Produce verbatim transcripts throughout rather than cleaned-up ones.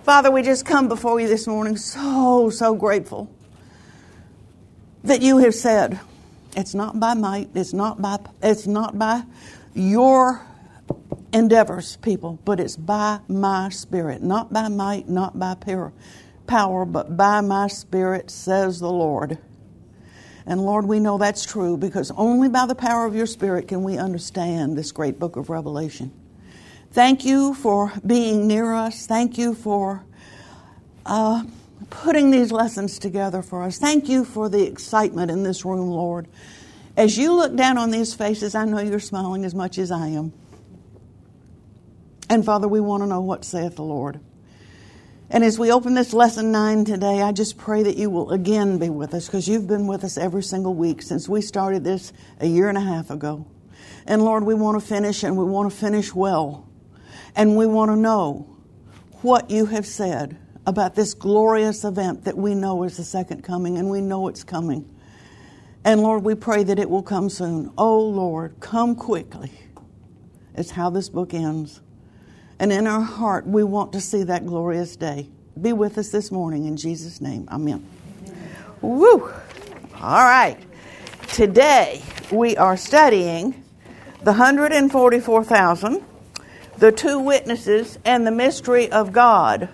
Father, we just come before you this morning so, so grateful that you have said, it's not by might, it's not by, it's not by your endeavors, people, but it's by my Spirit. Not by might, not by power, but by my Spirit, says the Lord. And Lord, we know that's true because only by the power of your Spirit can we understand this great book of Revelation. Thank you for being near us. Thank you for uh, putting these lessons together for us. Thank you for the excitement in this room, Lord. As you look down on these faces, I know you're smiling as much as I am. And Father, we want to know what saith the Lord. And as we open this lesson nine today, I just pray that you will again be with us because you've been with us every single week since we started this a year and a half ago. And Lord, we want to finish and we want to finish well. And we want to know what you have said about this glorious event that we know is the second coming, and we know it's coming. And Lord, we pray that it will come soon. Oh Lord, come quickly. It's how this book ends. And in our heart, we want to see that glorious day. Be with us this morning in Jesus' name. Amen. Woo! All right. Today, we are studying the one hundred forty-four thousand, the two witnesses, and the mystery of God.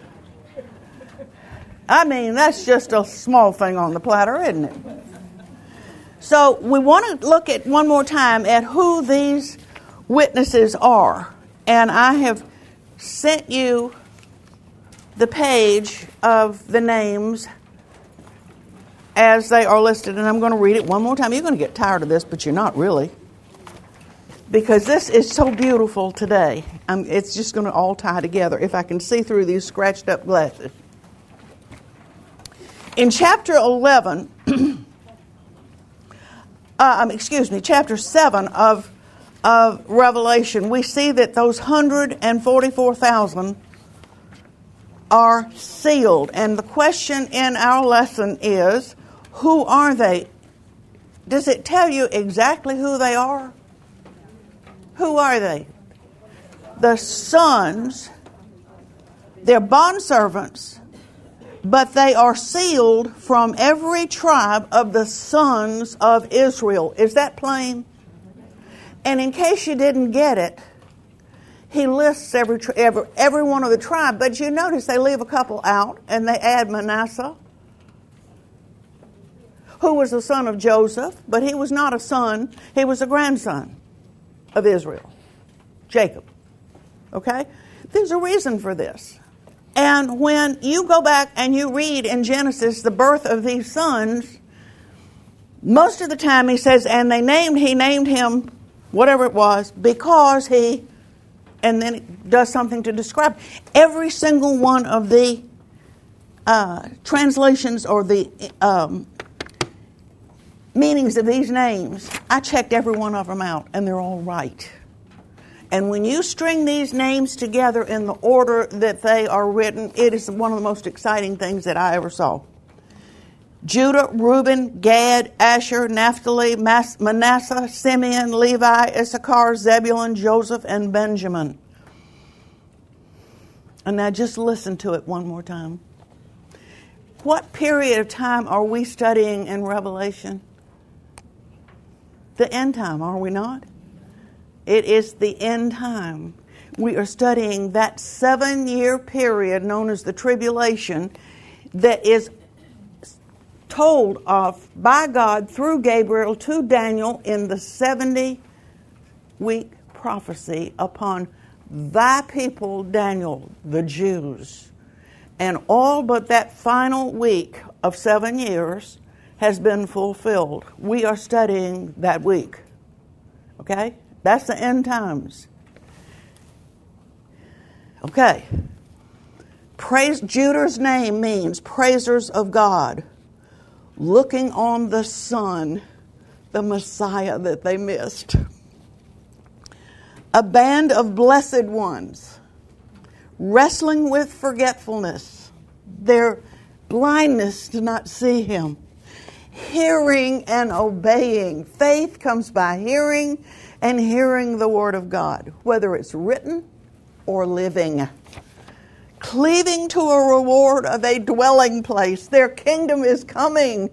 I mean, that's just a small thing on the platter, isn't it? So we want to look at one more time at who these witnesses are. And I have sent you the page of the names as they are listed, and I'm going to read it one more time. You're going to get tired of this, but you're not really, because this is so beautiful today. Um, it's just going to all tie together if I can see through these scratched up glasses. In chapter eleven, uh, um, excuse me, chapter seven of of Revelation, we see that those one hundred forty-four thousand are sealed. And the question in our lesson is, who are they? Does it tell you exactly who they are? Who are they? The sons, they're bondservants, but they are sealed from every tribe of the sons of Israel. Is that plain? And in case you didn't get it, he lists every, every every one of the tribe. But you notice they leave a couple out, and they add Manasseh, who was the son of Joseph, but he was not a son. He was a grandson of Israel, Jacob. Okay? There's a reason for this. And when you go back and you read in Genesis the birth of these sons, most of the time he says, and they named, he named him whatever it was, because he, and then it does something to describe. Every single one of the uh, translations or the um, meanings of these names, I checked every one of them out, and they're all right. And when you string these names together in the order that they are written, it is one of the most exciting things that I ever saw. Judah, Reuben, Gad, Asher, Naphtali, Manasseh, Simeon, Levi, Issachar, Zebulun, Joseph, and Benjamin. And now just listen to it one more time. What period of time are we studying in Revelation? The end time, are we not? It is the end time. We are studying that seven-year period known as the tribulation that is told of by God through Gabriel to Daniel in the seventy-week prophecy upon thy people, Daniel, the Jews. And all but that final week of seven years has been fulfilled. We are studying that week. Okay? That's the end times. Okay. Praise, Judah's name means praisers of God, looking on the Son, the Messiah that they missed. A band of blessed ones, wrestling with forgetfulness, their blindness to not see Him, hearing and obeying. Faith comes by hearing, and hearing the Word of God, whether it's written or living. cleaving to a reward of a dwelling place. Their kingdom is coming.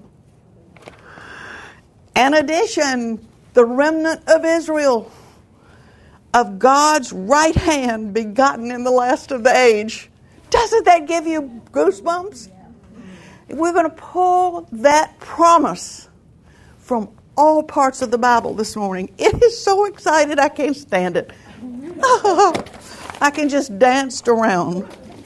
In addition, the remnant of Israel, of God's right hand, begotten in the last of the age. Doesn't that give you goosebumps? We're going to pull that promise from all parts of the Bible this morning. It is so excited, I can't stand it. Oh, I can just dance around.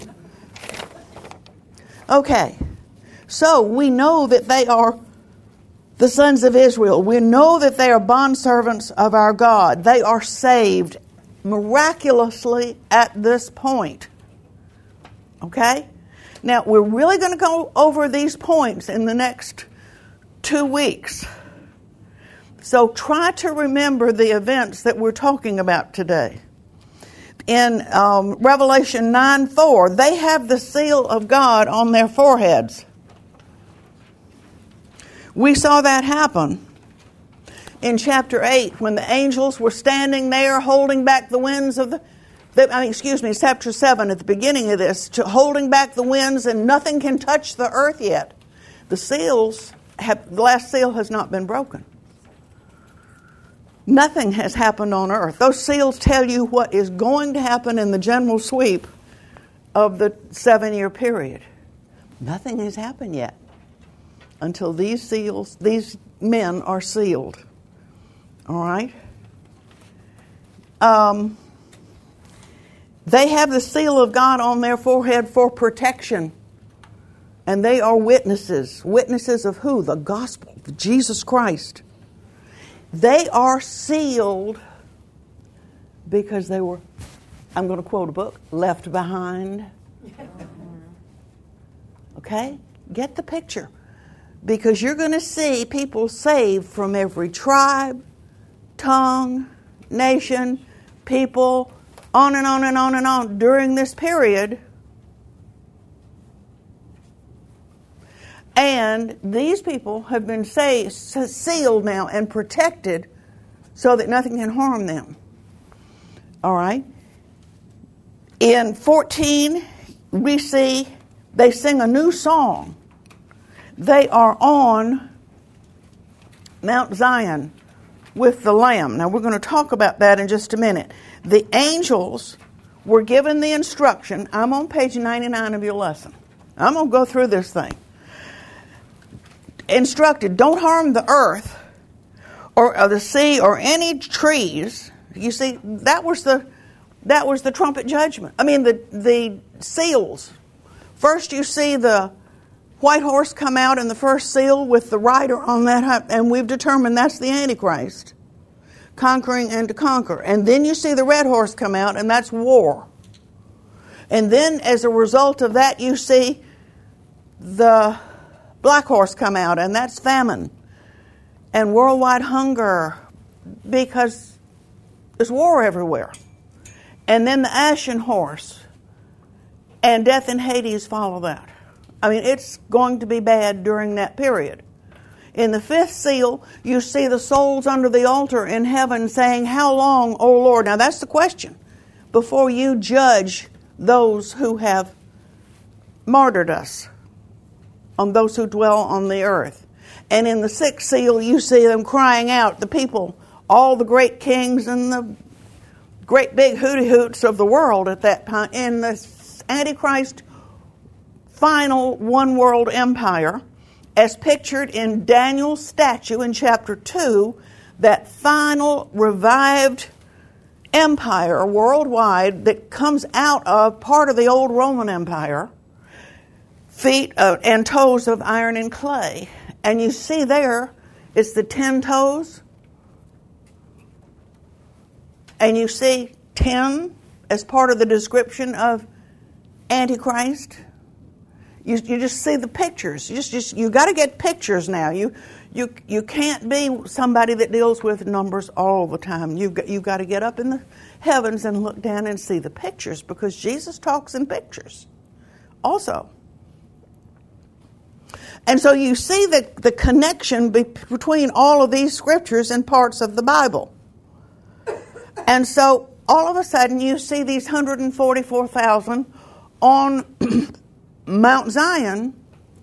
Okay, so we know that they are the sons of Israel. We know that they are bondservants of our God. They are saved miraculously at this point. Okay? Now, we're really going to go over these points in the next two weeks. So try to remember the events that we're talking about today. In um, Revelation nine four, they have the seal of God on their foreheads. We saw that happen in chapter eight when the angels were standing there holding back the winds of the, the I mean, excuse me, chapter seven at the beginning of this, to holding back the winds, and nothing can touch the earth yet. The seals have, the last seal has not been broken. Nothing has happened on earth. Those seals tell you what is going to happen in the general sweep of the seven-year period. Nothing has happened yet until these seals, these men are sealed. All right? Um, they have the seal of God on their forehead for protection. And they are witnesses. Witnesses of who? The gospel, of Jesus Christ. They are sealed because they were, I'm going to quote a book, left behind. Okay? Get the picture. Because you're going to see people saved from every tribe, tongue, nation, people, on and on and on and on during this period. And these people have been say, sealed now and protected so that nothing can harm them. All right? In fourteen, we see they sing a new song. They are on Mount Zion with the Lamb. Now, we're going to talk about that in just a minute. The angels were given the instruction. I'm on page ninety-nine of your lesson. I'm going to go through this thing. Instructed, don't harm the earth or, or the sea or any trees. You see, that was the that was the trumpet judgment. I mean, the the seals. First, you see the white horse come out in the first seal with the rider on that, and we've determined that's the Antichrist, conquering and to conquer. And then you see the red horse come out, and that's war. And then, as a result of that, you see the black horse come out, and that's famine and worldwide hunger because there's war everywhere. And then the ashen horse, and death and Hades follow that. I mean, it's going to be bad during that period. In the fifth seal, you see the souls under the altar in heaven saying, "How long, O Lord?" Now that's the question. Before you judge those who have martyred us, on those who dwell on the earth. And in the sixth seal, you see them crying out, the people, all the great kings and the great big hooty hoots of the world at that time, in the Antichrist final one world empire, as pictured in Daniel's statue in chapter two, that final revived empire worldwide that comes out of part of the old Roman Empire, feet uh, and toes of iron and clay. And you see there, it's the ten toes. And you see ten as part of the description of Antichrist. You, you just see the pictures. You just, just you got to get pictures now. You you you can't be somebody that deals with numbers all the time. You've got, you've got to get up in the heavens and look down and see the pictures, because Jesus talks in pictures also. And so you see the, the connection be, between all of these scriptures and parts of the Bible. And so all of a sudden you see these one hundred forty-four thousand on Mount Zion,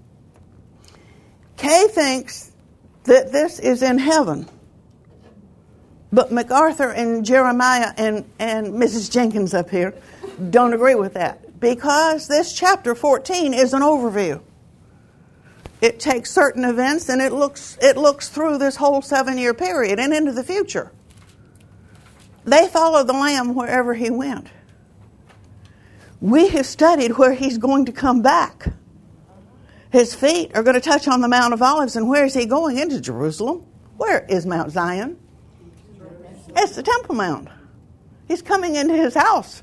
Kay thinks that this is in heaven. But MacArthur and Jeremiah and, and Missus Jenkins up here don't agree with that, because this chapter fourteen is an overview. It takes certain events and it looks it looks through this whole seven-year period and into the future. They followed the Lamb wherever he went. We have studied where he's going to come back. His feet are going to touch on the Mount of Olives, and where is he going? Into Jerusalem. Where is Mount Zion? It's the Temple Mount. He's coming into his house.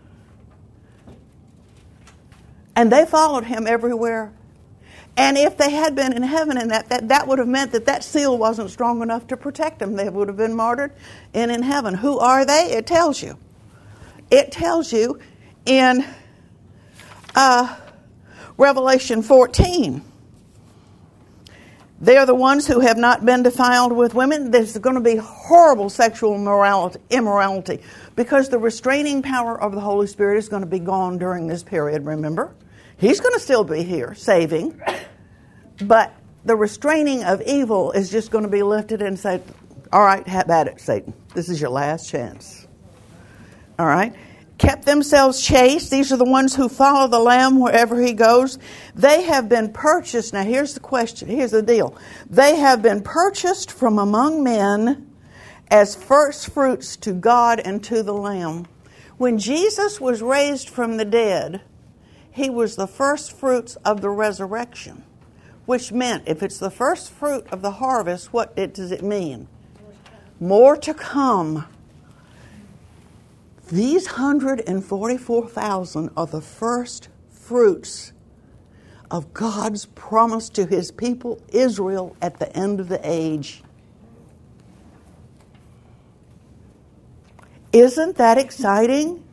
And they followed him everywhere. And if they had been in heaven, and that, that, that would have meant that that seal wasn't strong enough to protect them. They would have been martyred and in heaven. Who are they? It tells you. It tells you in uh, Revelation fourteen. They're the ones who have not been defiled with women. There's going to be horrible sexual immorality, immorality because the restraining power of the Holy Spirit is going to be gone during this period, remember? He's going to still be here, saving. But the restraining of evil is just going to be lifted and said, all right, have at it, Satan. This is your last chance. All right? Kept themselves chaste. These are the ones who follow the Lamb wherever he goes. They have been purchased. Now here's the question. Here's the deal. They have been purchased from among men as first fruits to God and to the Lamb. When Jesus was raised from the dead, he was the first fruits of the resurrection, which meant if it's the first fruit of the harvest, what does it mean? More to come. These one hundred forty-four thousand are the first fruits of God's promise to his people Israel at the end of the age. Isn't that exciting?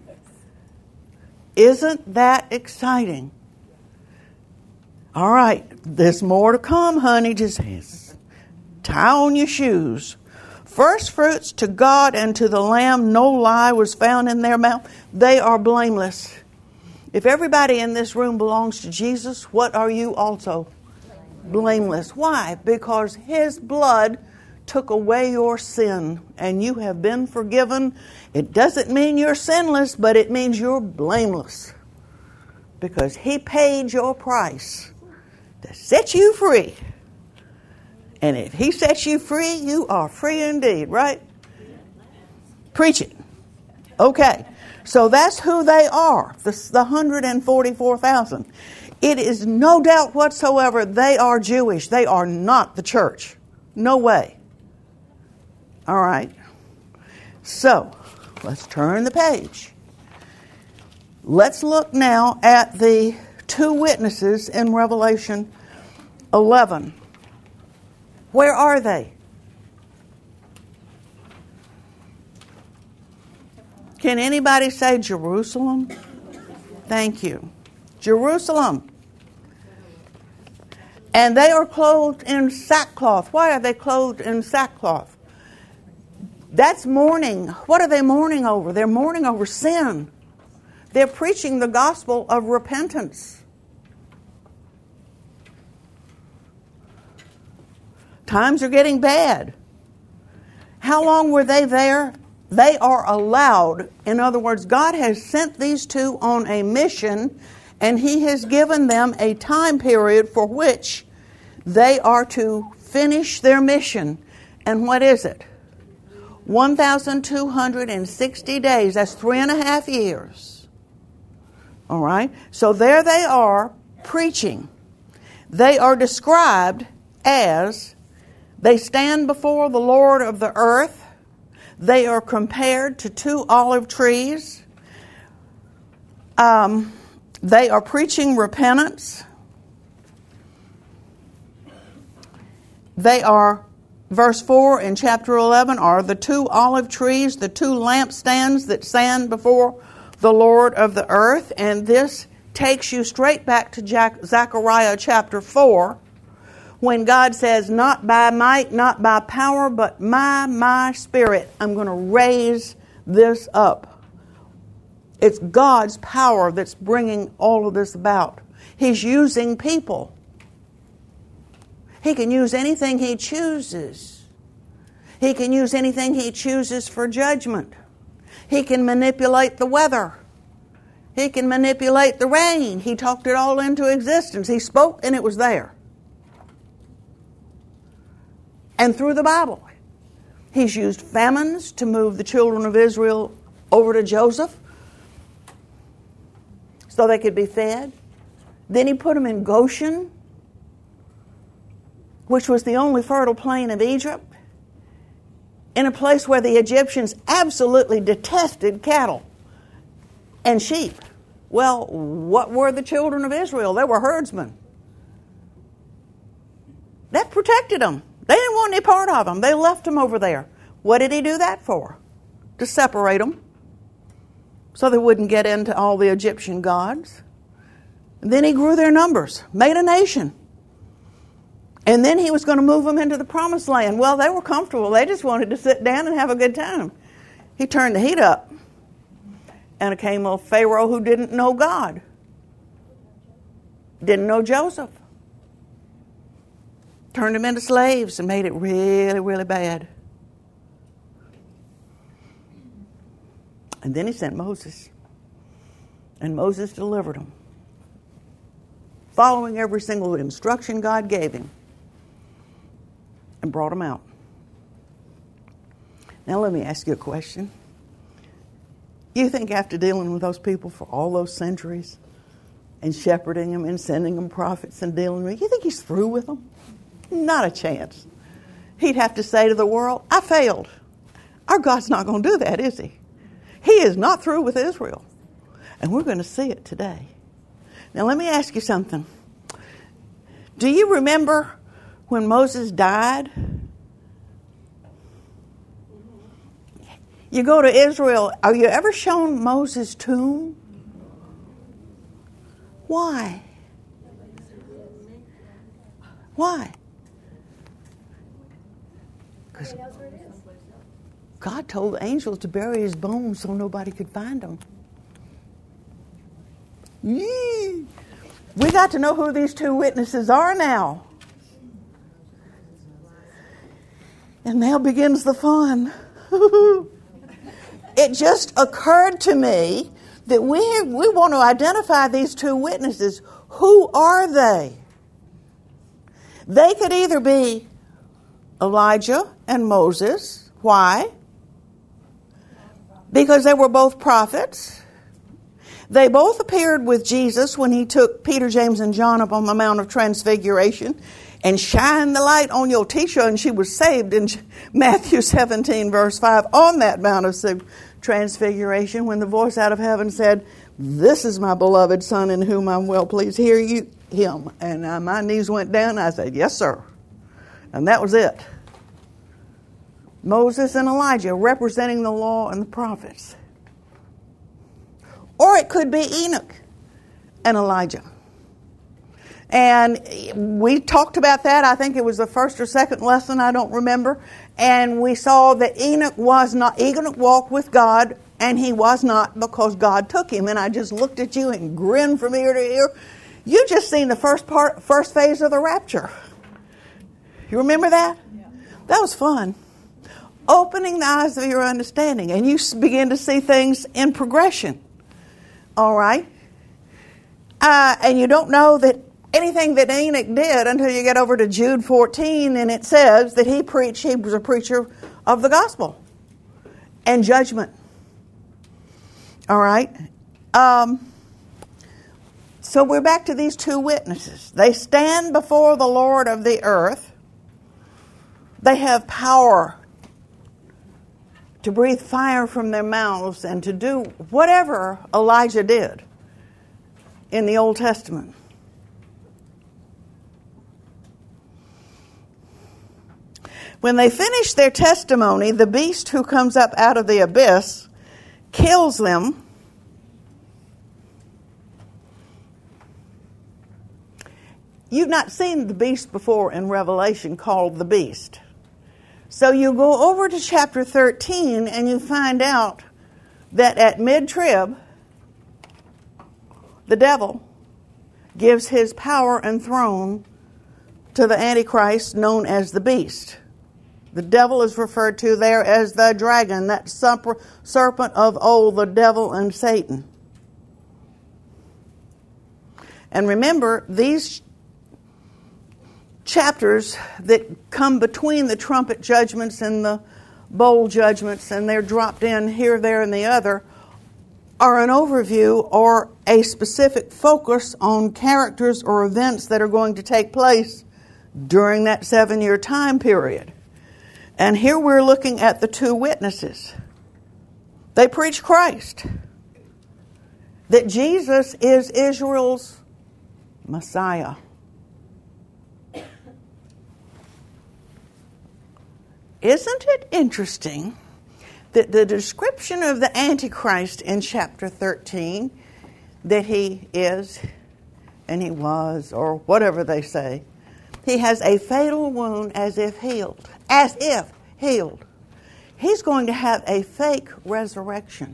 Isn't that exciting? All right, there's more to come, honey. Just tie on your shoes. First fruits to God and to the Lamb, no lie was found in their mouth. They are blameless. If everybody in this room belongs to Jesus, what are you also? Blameless. Why? Because his blood took away your sin and you have been forgiven. It doesn't mean you're sinless, but it means you're blameless. Because he paid your price to set you free. And if he sets you free, you are free indeed, right? Preach it. Okay. So that's who they are, the, the one hundred forty-four thousand. It is no doubt whatsoever they are Jewish. They are not the church. No way. All right. So, let's turn the page. Let's look now at the two witnesses in Revelation eleven. Where are they? Can anybody say Jerusalem? Thank you. Jerusalem. And they are clothed in sackcloth. Why are they clothed in sackcloth? That's mourning. What are they mourning over? They're mourning over sin. They're preaching the gospel of repentance. Times are getting bad. How long were they there? They are allowed. In other words, God has sent these two on a mission, and he has given them a time period for which they are to finish their mission. And what is it? one thousand two hundred sixty days. That's three and a half years. All right? So there they are preaching. They are described as they stand before the Lord of the earth. They are compared to two olive trees. Um, they are preaching repentance. They are, verse four in chapter eleven, are the two olive trees, the two lampstands that stand before the Lord of the earth. And this takes you straight back to Jac- Zechariah chapter four, when God says, not by might, not by power, but my, my spirit, I'm going to raise this up. It's God's power that's bringing all of this about. He's using people. He can use anything He chooses. He can use anything He chooses for judgment. He can manipulate the weather. He can manipulate the rain. He talked it all into existence. He spoke and it was there. And through the Bible, He's used famines to move the children of Israel over to Joseph so they could be fed. Then He put them in Goshen, which was the only fertile plain of Egypt, in a place where the Egyptians absolutely detested cattle and sheep. Well, what were the children of Israel? They were herdsmen. That protected them. They didn't want any part of them. They left them over there. What did He do that for? To separate them, so they wouldn't get into all the Egyptian gods. And then He grew their numbers, made a nation. And then He was going to move them into the promised land. Well, they were comfortable. They just wanted to sit down and have a good time. He turned the heat up. And it came a Pharaoh who didn't know God. Didn't know Joseph. Turned them into slaves and made it really, really bad. And then He sent Moses. And Moses delivered them, following every single instruction God gave him, and brought them out. Now let me ask you a question. You think after dealing with those people for all those centuries and shepherding them and sending them prophets and dealing with them, you think He's through with them? Not a chance. He'd have to say to the world, I failed. Our God's not going to do that, is He? He is not through with Israel. And we're going to see it today. Now let me ask you something. Do you remember when Moses died? You go to Israel, are you ever shown Moses' tomb? Why? Why? Because God told the angels to bury his bones so nobody could find them. Yee. We got to know who these two witnesses are now. And now begins the fun. It just occurred to me that we we want to identify these two witnesses. Who are they? They could either be Elijah and Moses. Why? Because they were both prophets. They both appeared with Jesus when He took Peter, James, and John up on the Mount of Transfiguration and shined the light on your teacher, and she was saved in Matthew seventeen, verse five, on that Mount of Transfiguration, when the voice out of heaven said, "This is my beloved Son in whom I'm well pleased. Hear you Him." And uh, my knees went down, and I said, "Yes, sir." And that was it. Moses and Elijah representing the law and the prophets. Or it could be Enoch and Elijah. And we talked about that. I think it was the first or second lesson. I don't remember. And we saw that Enoch was not, Enoch walked with God, and he was not because God took him. And I just looked at you and grinned from ear to ear. You just seen the first part, first phase of the rapture. You remember that? Yeah. That was fun. Opening the eyes of your understanding. And you begin to see things in progression. All right? Uh, and you don't know that anything that Enoch did until you get over to Jude fourteen, and it says that he preached, he was a preacher of the gospel and judgment. All right? Um, so we're back to these two witnesses. They stand before the Lord of the earth. They have power to breathe fire from their mouths and to do whatever Elijah did in the Old Testament. When they finish their testimony, the beast who comes up out of the abyss kills them. You've not seen the beast before in Revelation called the beast. So you go over to chapter thirteen and you find out that at mid-trib, the devil gives his power and throne to the Antichrist known as the beast. The devil is referred to there as the dragon, that serpent of old, the devil and Satan. And remember, these chapters that come between the trumpet judgments and the bowl judgments, and they're dropped in here, there, and the other, are an overview or a specific focus on characters or events that are going to take place during that seven-year time period. And here we're looking at the two witnesses. They preach Christ, that Jesus is Israel's Messiah. Isn't it interesting that the description of the Antichrist in chapter thirteen, that he is and he was, or whatever they say, he has a fatal wound as if healed. As if healed. He's going to have a fake resurrection.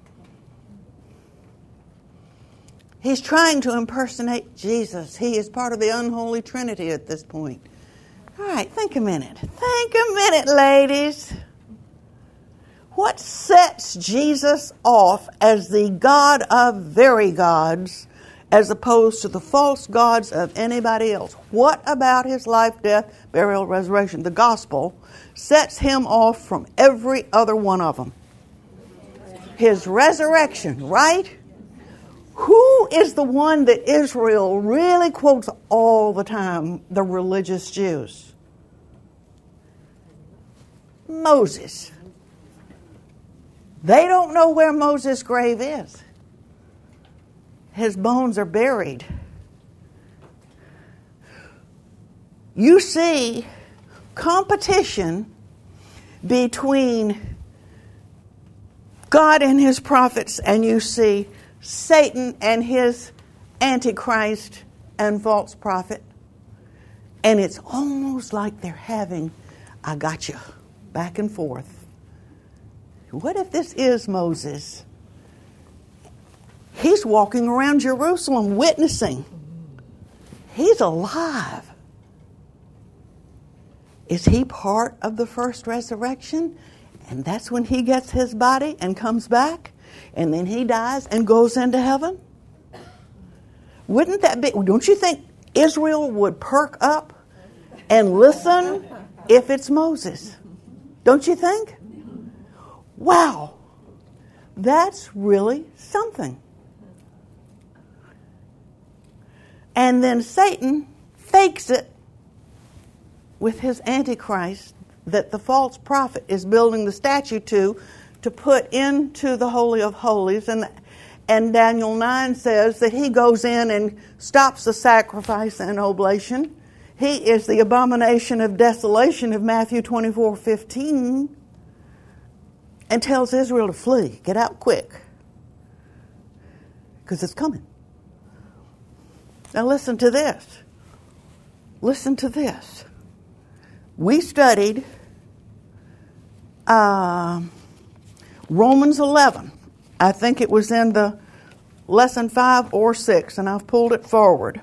He's trying to impersonate Jesus. He is part of the unholy Trinity at this point. All right, think a minute. Think a minute, ladies. What sets Jesus off as the God of very gods as opposed to the false gods of anybody else? What about his life, death, burial, resurrection, the gospel, sets him off from every other one of them? His resurrection, right? Who is the one that Israel really quotes all the time, the religious Jews? Moses. They don't know where Moses' grave is. His bones are buried. You see competition between God and his prophets, and you see Satan and his Antichrist and false prophet. And it's almost like they're having, I got you, back and forth. What if this is Moses? He's walking around Jerusalem witnessing. He's alive. Is he part of the first resurrection? And that's when he gets his body and comes back? And then he dies and goes into heaven? Wouldn't that be... Don't you think Israel would perk up and listen if it's Moses? Don't you think? Wow. That's really something. And then Satan fakes it with his Antichrist that the false prophet is building the statue to, to put into the Holy of Holies. And, and Daniel nine says that he goes in and stops the sacrifice and oblation. He is the abomination of desolation of Matthew twenty-four fifteen, and tells Israel to flee, get out quick, because it's coming. Now listen to this. Listen to this. We studied uh, Romans eleven. I think it was in the lesson five or six, and I've pulled it forward.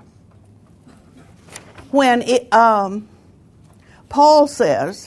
When it, um, Paul says,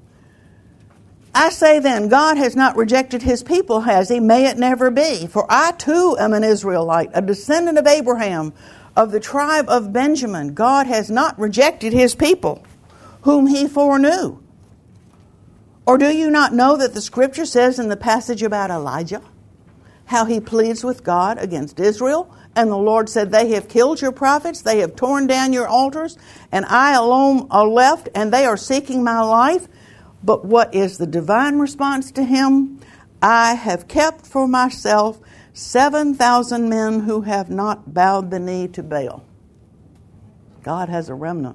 I say then, God has not rejected his people, has he? May it never be. For I too am an Israelite, a descendant of Abraham, of the tribe of Benjamin. God has not rejected his people, whom he foreknew. Or do you not know that the scripture says in the passage about Elijah, how he pleads with God against Israel? And the Lord said, they have killed your prophets, they have torn down your altars, and I alone are left, and they are seeking my life. But what is the divine response to him? I have kept for myself seven thousand men who have not bowed the knee to Baal. God has a remnant.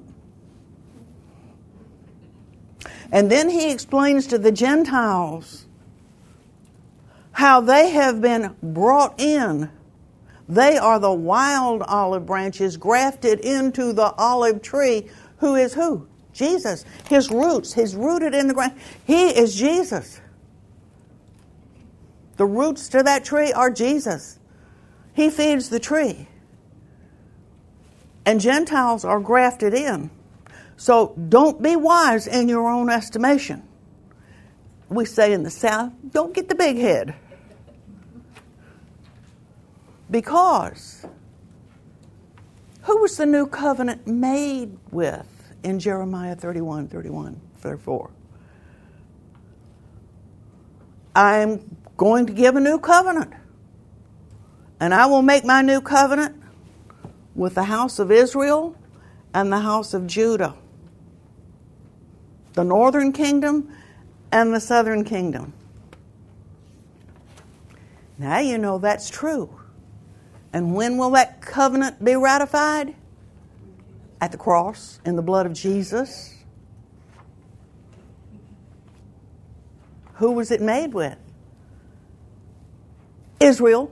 And then he explains to the Gentiles how they have been brought in. They are the wild olive branches grafted into the olive tree. Who is who? Jesus. His roots. He's rooted in the ground. He is Jesus. The roots to that tree are Jesus. He feeds the tree. And Gentiles are grafted in. So don't be wise in your own estimation. We say in the South, don't get the big head. Because who was the new covenant made with in Jeremiah thirty-one, thirty-one, thirty-four? I am going to give a new covenant. And I will make my new covenant with the house of Israel and the house of Judah. The northern kingdom and the southern kingdom. Now you know that's true. And when will that covenant be ratified? At the cross, in the blood of Jesus. Who was it made with? Israel.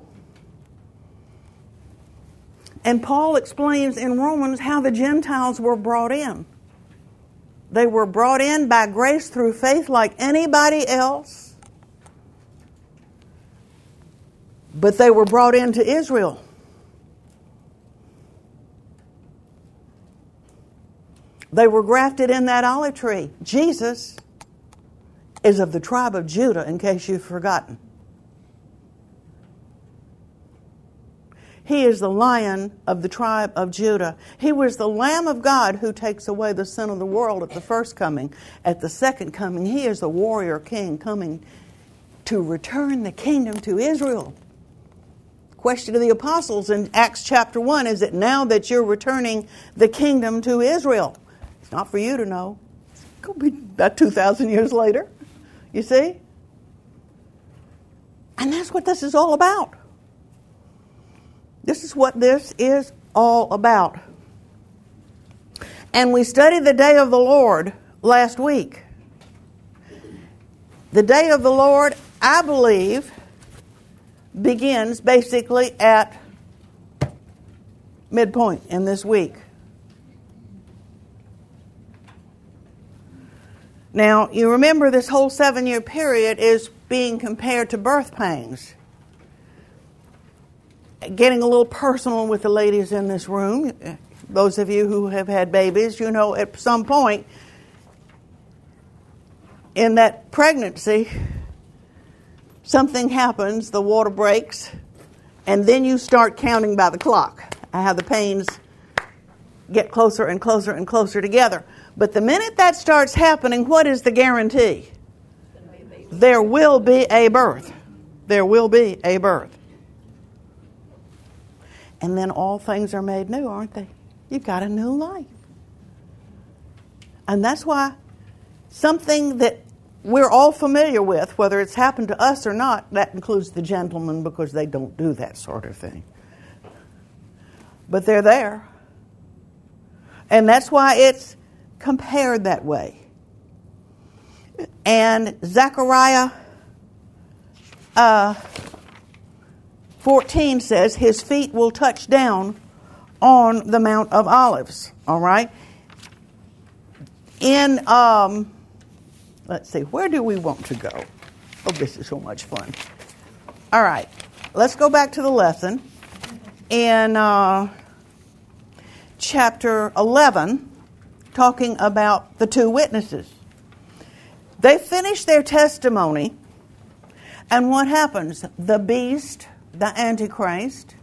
And Paul explains in Romans how the Gentiles were brought in. They were brought in by grace through faith like anybody else. But they were brought into Israel. They were grafted in that olive tree. Jesus is of the tribe of Judah, in case you've forgotten. He is the Lion of the tribe of Judah. He was the Lamb of God who takes away the sin of the world at the first coming. At the second coming, He is the warrior king coming to return the kingdom to Israel. Question to the apostles in Acts chapter one, is it now that you're returning the kingdom to Israel? It's not for you to know. It's going to be about two thousand years later. You see? And that's what this is all about. This is what this is all about. And we studied the day of the Lord last week. The day of the Lord, I believe, begins basically at midpoint in this week. Now, you remember this whole seven-year period is being compared to birth pangs. Getting a little personal with the ladies in this room, those of you who have had babies, you know at some point in that pregnancy, something happens, the water breaks, and then you start counting by the clock. How the pains get closer and closer and closer together. But the minute that starts happening, what is the guarantee? There will be a birth. There will be a birth. And then all things are made new, aren't they? You've got a new life. And that's why something that we're all familiar with, whether it's happened to us or not, that includes the gentlemen because they don't do that sort of thing. But they're there. And that's why it's compared that way. And Zechariah uh, fourteen says, his feet will touch down on the Mount of Olives. All right? In, um, let's see, where do we want to go? Oh, this is so much fun. All right, let's go back to the lesson. In uh, chapter eleven, talking about the two witnesses. They finish their testimony, and what happens? The beast, the Antichrist,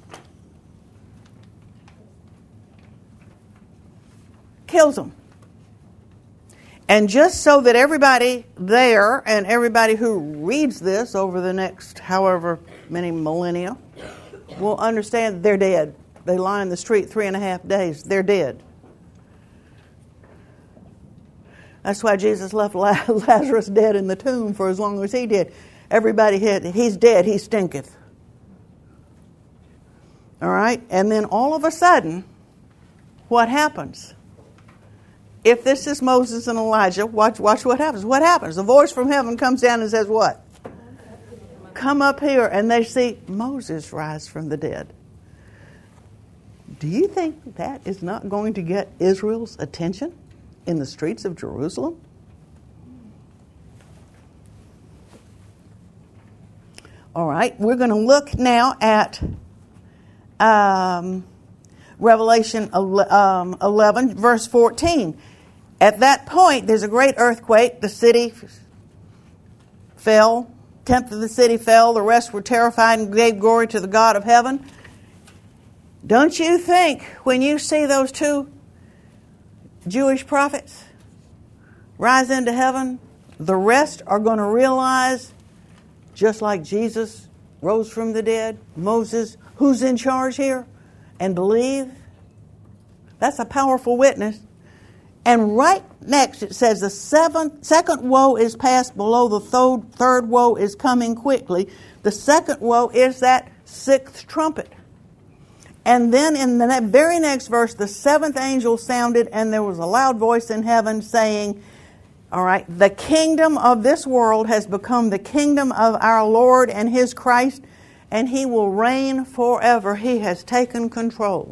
kills them. And just so that everybody there and everybody who reads this over the next however many millennia will understand they're dead. They lie in the street three and a half days. They're dead. That's why Jesus left Lazarus dead in the tomb for as long as he did. Everybody had, he's dead, he stinketh. All right? And then all of a sudden, what happens? If this is Moses and Elijah, watch, watch what happens. What happens? A voice from heaven comes down and says what? Come up here. And they see Moses rise from the dead. Do you think that is not going to get Israel's attention in the streets of Jerusalem? All right, we're going to look now at um, Revelation eleven, verse fourteen. At that point, there's a great earthquake. The city fell. Tenth of the city fell. The rest were terrified and gave glory to the God of heaven. Don't you think when you see those two Jewish prophets rise into heaven, the rest are going to realize, just like Jesus rose from the dead, Moses, who's in charge here, and believe? That's a powerful witness. And right next it says the seventh, second woe is passed below, the third, third woe is coming quickly. The second woe is that sixth trumpet. And then in the very next verse, the seventh angel sounded, and there was a loud voice in heaven saying, all right, the kingdom of this world has become the kingdom of our Lord and His Christ, and He will reign forever. He has taken control.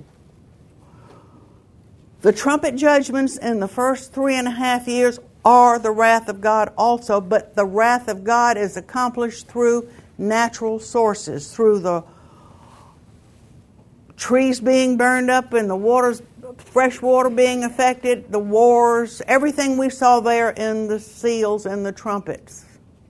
The trumpet judgments in the first three and a half years are the wrath of God also, but the wrath of God is accomplished through natural sources, through the trees being burned up and the waters, fresh water being affected, the wars, everything we saw there in the seals and the trumpets.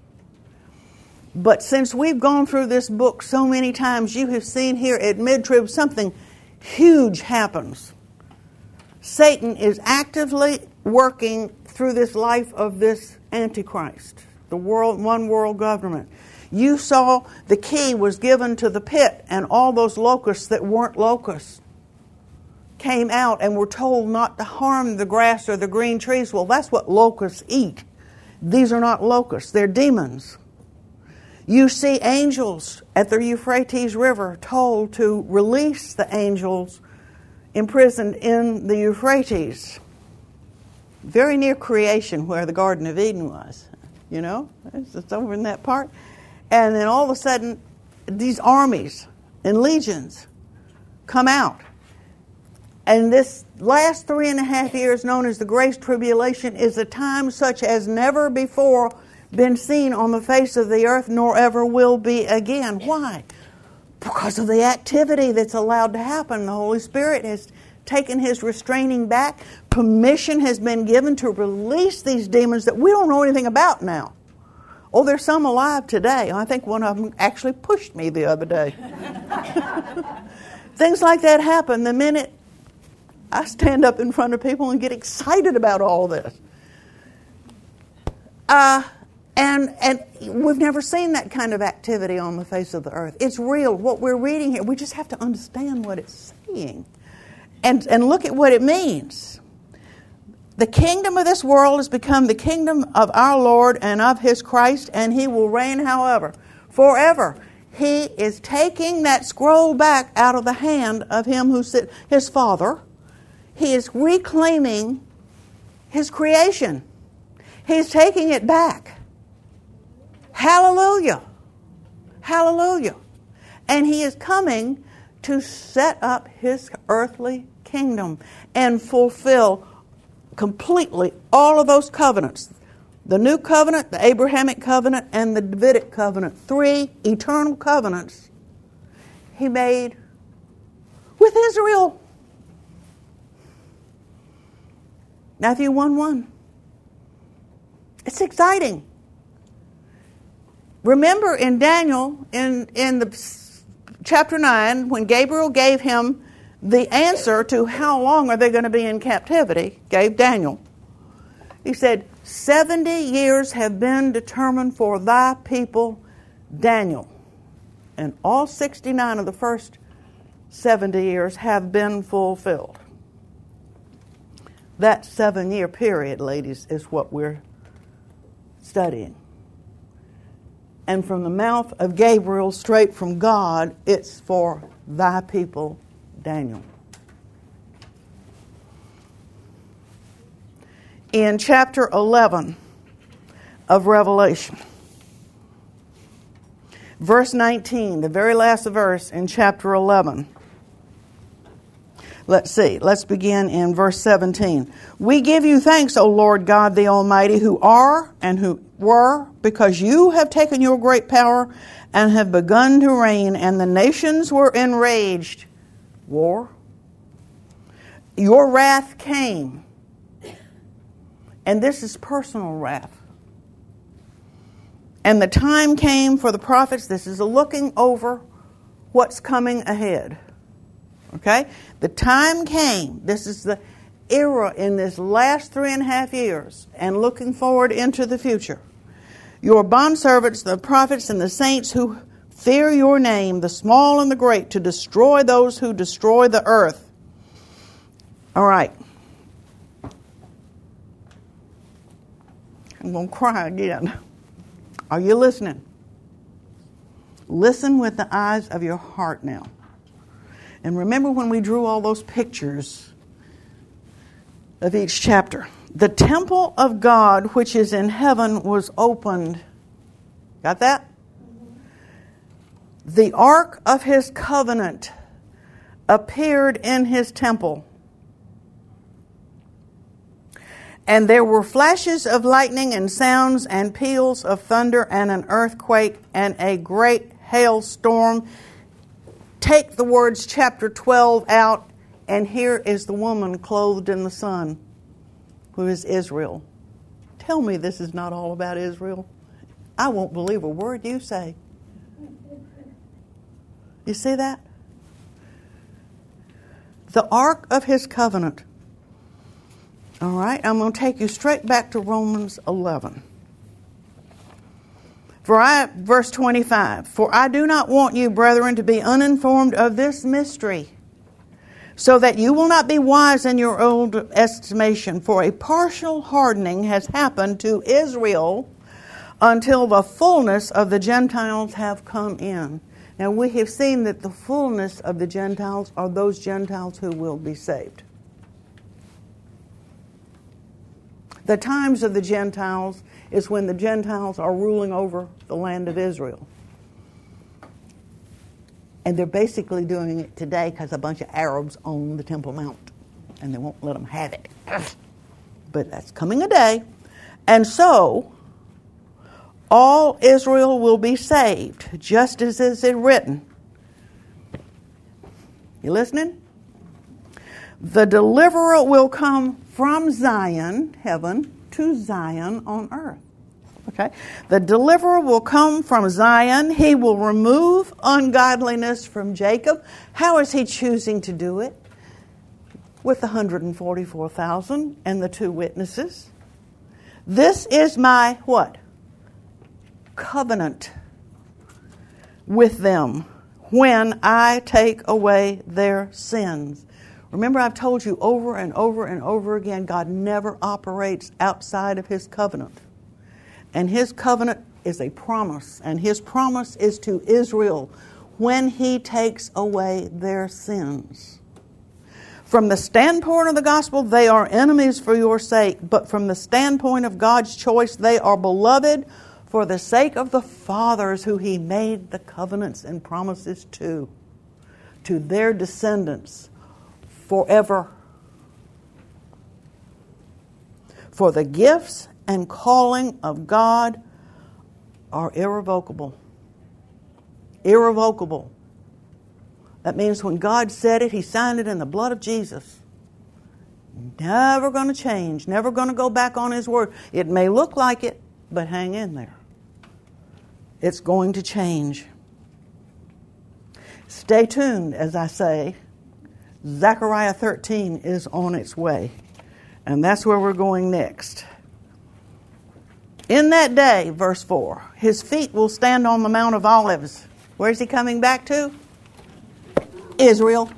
But since we've gone through this book so many times, you have seen here at mid-trib something huge happens. Satan is actively working through this life of this Antichrist, the world, one world government. You saw the key was given to the pit, and all those locusts that weren't locusts came out and were told not to harm the grass or the green trees. Well, that's what locusts eat. These are not locusts, they're demons. You see angels at the Euphrates River told to release the angels imprisoned in the Euphrates, very near creation where the Garden of Eden was. You know, it's, it's over in that part. And then all of a sudden, these armies and legions come out. And this last three and a half years, known as the Great Tribulation, is a time such as never before been seen on the face of the earth, nor ever will be again. Why? Because of the activity that's allowed to happen. The Holy Spirit has taken His restraining back. Permission has been given to release these demons that we don't know anything about now. Oh, there's some alive today. I think one of them actually pushed me the other day. Things like that happen the minute I stand up in front of people and get excited about all this. Uh, and and we've never seen that kind of activity on the face of the earth. It's real. What we're reading here, we just have to understand what it's saying. And, and look at what it means. The kingdom of this world has become the kingdom of our Lord and of His Christ, and He will reign, however, forever. He is taking that scroll back out of the hand of Him who sit, His Father. He is reclaiming His creation. He's taking it back. Hallelujah. Hallelujah. And He is coming to set up His earthly kingdom and fulfill completely all of those covenants. The new covenant, the Abrahamic covenant, and the Davidic covenant. Three eternal covenants He made with Israel. Matthew one one. It's exciting. Remember in Daniel, in, in the chapter nine, when Gabriel gave him the answer to how long are they going to be in captivity, gave Daniel. He said, seventy years have been determined for thy people, Daniel. And all sixty-nine of the first seventy years have been fulfilled. That seven-year period, ladies, is what we're studying. And from the mouth of Gabriel, straight from God, it's for thy people, Daniel. In chapter eleven of Revelation, verse nineteen, the very last verse in chapter eleven. Let's see. Let's begin in verse seventeen. We give you thanks, O Lord God the Almighty, who are and who were, because you have taken your great power and have begun to reign, and the nations were enraged. war. Your wrath came. And this is personal wrath. And the time came for the prophets. This is a looking over what's coming ahead. Okay? The time came. This is the era in this last three and a half years and looking forward into the future. Your bondservants, the prophets and the saints who fear your name, the small and the great, to destroy those who destroy the earth. All right. I'm going to cry again. Are you listening? Listen with the eyes of your heart now. And remember when we drew all those pictures of each chapter. The temple of God which is in heaven was opened. Got that? The ark of his covenant appeared in his temple. And there were flashes of lightning and sounds and peals of thunder and an earthquake and a great hailstorm. Take the words chapter twelve out, and here is the woman clothed in the sun, who is Israel. Tell me this is not all about Israel. I won't believe a word you say. You see that? The ark of his covenant. All right, I'm going to take you straight back to Romans eleven. For I, verse twenty-five, for I do not want you, brethren, to be uninformed of this mystery, so that you will not be wise in your own estimation. For a partial hardening has happened to Israel until the fullness of the Gentiles have come in. Now we have seen that the fullness of the Gentiles are those Gentiles who will be saved. The times of the Gentiles is when the Gentiles are ruling over the land of Israel. And they're basically doing it today because a bunch of Arabs own the Temple Mount. And they won't let them have it. But that's coming a day. And so, all Israel will be saved, just as is it written. You listening? The deliverer will come from Zion, heaven, to Zion on earth. Okay? The deliverer will come from Zion. He will remove ungodliness from Jacob. How is he choosing to do it? With the one hundred forty-four thousand and the two witnesses. This is my, what? Covenant with them when I take away their sins. Remember, I've told you over and over and over again, God never operates outside of his covenant. And his covenant is a promise. And his promise is to Israel when he takes away their sins. From the standpoint of the gospel, they are enemies for your sake. But from the standpoint of God's choice, they are beloved for the sake of the fathers who he made the covenants and promises to. To their descendants. Forever. For the gifts and calling of God are irrevocable. Irrevocable. That means when God said it, he signed it in the blood of Jesus. Never going to change. Never going to go back on his word. It may look like it, but hang in there. It's going to change. Stay tuned, as I say. Zechariah thirteen is on its way. And that's where we're going next. In that day, verse four, his feet will stand on the Mount of Olives. Where's he coming back to? Israel.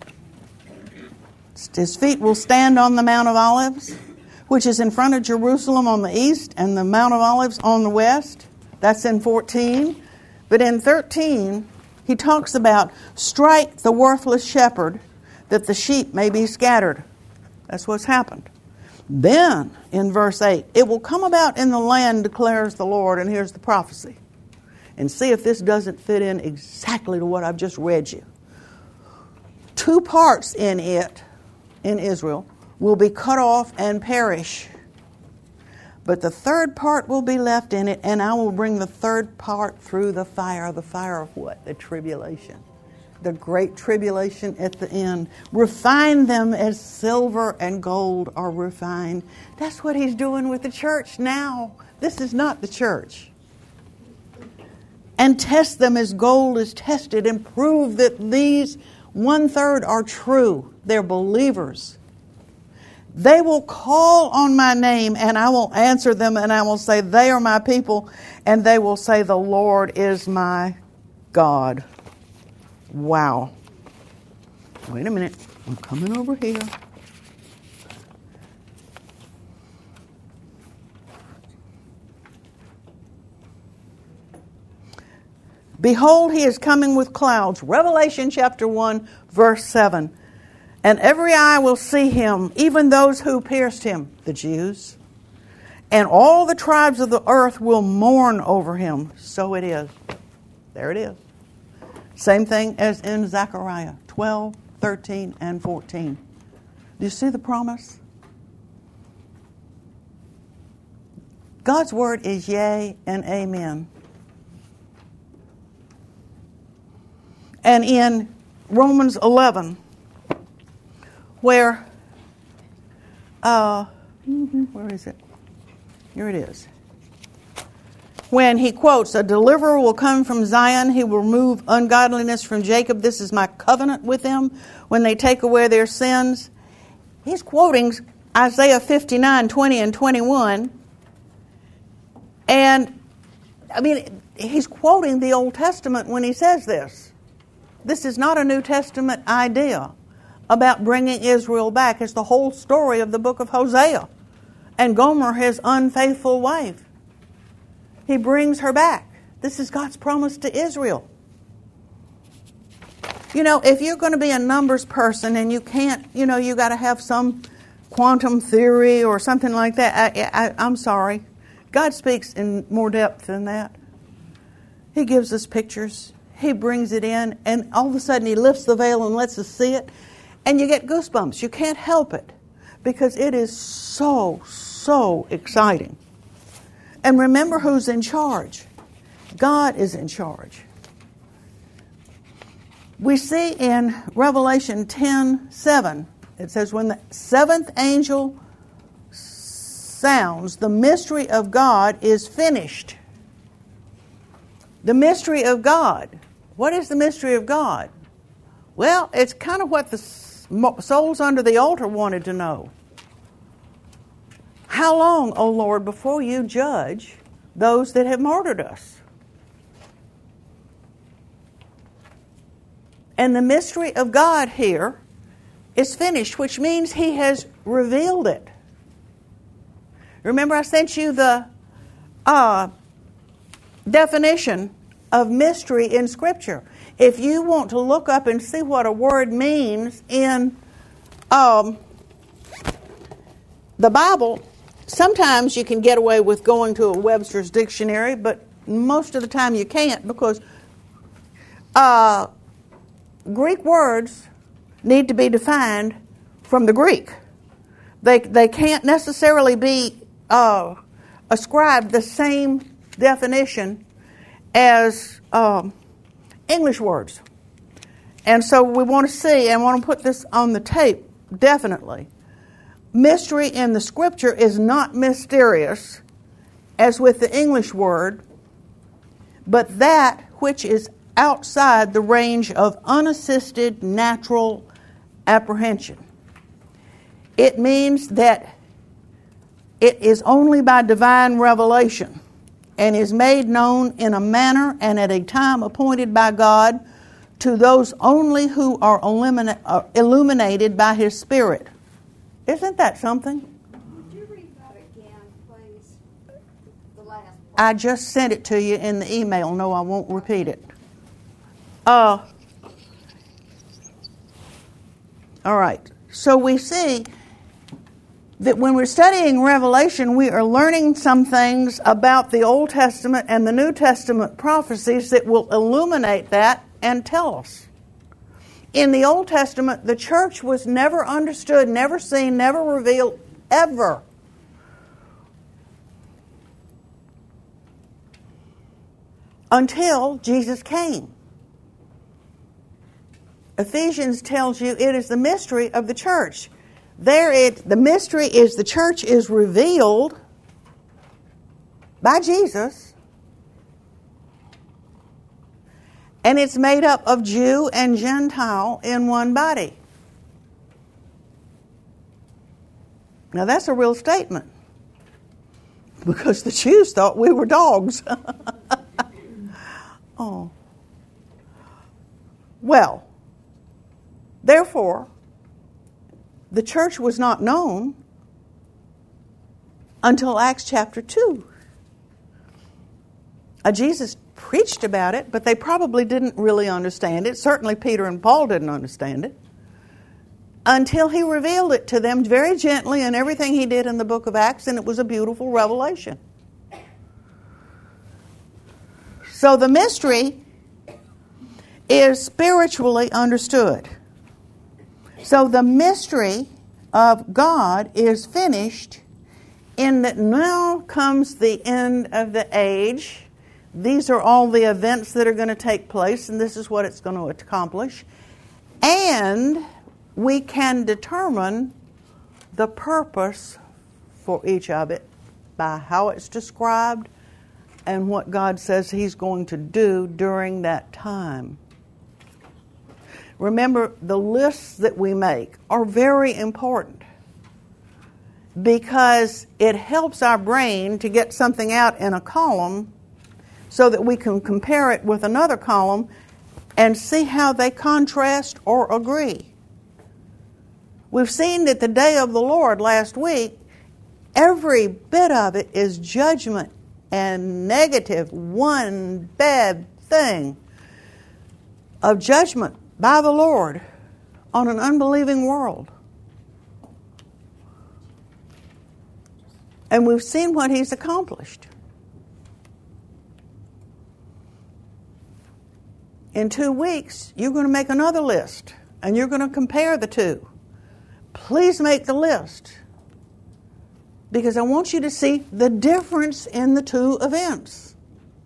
His feet will stand on the Mount of Olives, which is in front of Jerusalem on the east, and the Mount of Olives on the west. That's in fourteen. But in thirteen, he talks about strike the worthless shepherd, that the sheep may be scattered. That's what's happened. Then, in verse eight, it will come about in the land, declares the Lord, and here's the prophecy. And see if this doesn't fit in exactly to what I've just read you. Two parts in it, in Israel, will be cut off and perish. But the third part will be left in it, and I will bring the third part through the fire. The fire of what? The tribulation. the great tribulation at the end. Refine them as silver and gold are refined. That's what he's doing with the church now. This is not the church. And test them as gold is tested, and prove that these one-third are true. They're believers. They will call on my name, and I will answer them, and I will say, they are my people, and they will say, the Lord is my God. Wow. Wait a minute. I'm coming over here. Behold, he is coming with clouds. Revelation chapter one, verse seven. And every eye will see him, even those who pierced him, the Jews. And all the tribes of the earth will mourn over him. So it is. There it is. Same thing as in Zechariah twelve, thirteen, and fourteen. Do you see the promise? God's word is yea and amen. And in Romans eleven, where, uh, where is it? Here it is. When he quotes, a deliverer will come from Zion, he will remove ungodliness from Jacob. This is my covenant with them when they take away their sins. He's quoting Isaiah fifty-nine, twenty and twenty-one. And, I mean, he's quoting the Old Testament when he says this. This is not a New Testament idea about bringing Israel back. It's the whole story of the book of Hosea. And Gomer, his unfaithful wife. He brings her back. This is God's promise to Israel. You know, if you're going to be a numbers person and you can't, you know, you got to have some quantum theory or something like that, I, I, I'm sorry. God speaks in more depth than that. He gives us pictures. He brings it in, and all of a sudden he lifts the veil and lets us see it, and you get goosebumps. You can't help it because it is so, so exciting. And remember who's in charge. God is in charge. We see in Revelation ten seven, it says, when the seventh angel sounds, the mystery of God is finished. The mystery of God. What is the mystery of God? Well, it's kind of what the souls under the altar wanted to know. How long, O Lord, before you judge those that have murdered us? And the mystery of God here is finished, which means he has revealed it. Remember I sent you the uh, definition of mystery in Scripture. If you want to look up and see what a word means in um, the Bible, sometimes you can get away with going to a Webster's dictionary, but most of the time you can't, because uh, Greek words need to be defined from the Greek. They they can't necessarily be uh, ascribed the same definition as um, English words. And so we want to see, and want to put this on the tape, definitely. Mystery in the Scripture is not mysterious, as with the English word, but that which is outside the range of unassisted natural apprehension. It means that it is only by divine revelation and is made known in a manner and at a time appointed by God to those only who are illumina- uh, illuminated by His Spirit. Isn't that something? Would you read that again, please? The last one. I just sent it to you in the email. No, I won't repeat it. Uh, all right. So we see that when we're studying Revelation, we are learning some things about the Old Testament and the New Testament prophecies that will illuminate that and tell us. In the Old Testament, the church was never understood, never seen, never revealed, ever. Until Jesus came. Ephesians tells you it is the mystery of the church. There it the mystery is the church is revealed by Jesus, and it's made up of Jew and Gentile in one body. Now that's a real statement, because the Jews thought we were dogs. Oh. Well, therefore, the church was not known until Acts chapter two. Uh, Jesus preached about it, but they probably didn't really understand it. Certainly Peter and Paul didn't understand it until he revealed it to them very gently in everything he did in the book of Acts, and it was a beautiful revelation. So the mystery is spiritually understood. So the mystery of God is finished in that now comes the end of the age. These are all the events that are going to take place, and this is what it's going to accomplish. And we can determine the purpose for each of it by how it's described and what God says He's going to do during that time. Remember, the lists that we make are very important because it helps our brain to get something out in a column so that we can compare it with another column and see how they contrast or agree. We've seen that the day of the Lord last week, every bit of it is judgment and negative, one bad thing of judgment by the Lord on an unbelieving world. And we've seen what He's accomplished. In two weeks, you're going to make another list, and you're going to compare the two. Please make the list, because I want you to see the difference in the two events.